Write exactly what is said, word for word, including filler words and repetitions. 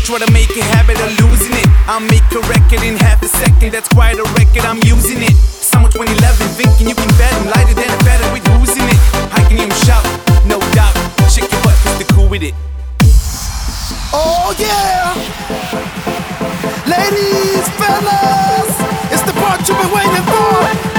Try to make a habit of losing it. I'll make a record in half a second. That's quite a record, I'm using it. Summer twenty eleven, thinking you can bet I'm lighter than a feather with who's in it. I can even shout, no doubt. Shake your butt, cause they're cool with it. Oh yeah! Ladies, fellas, it's the part you've been waiting for.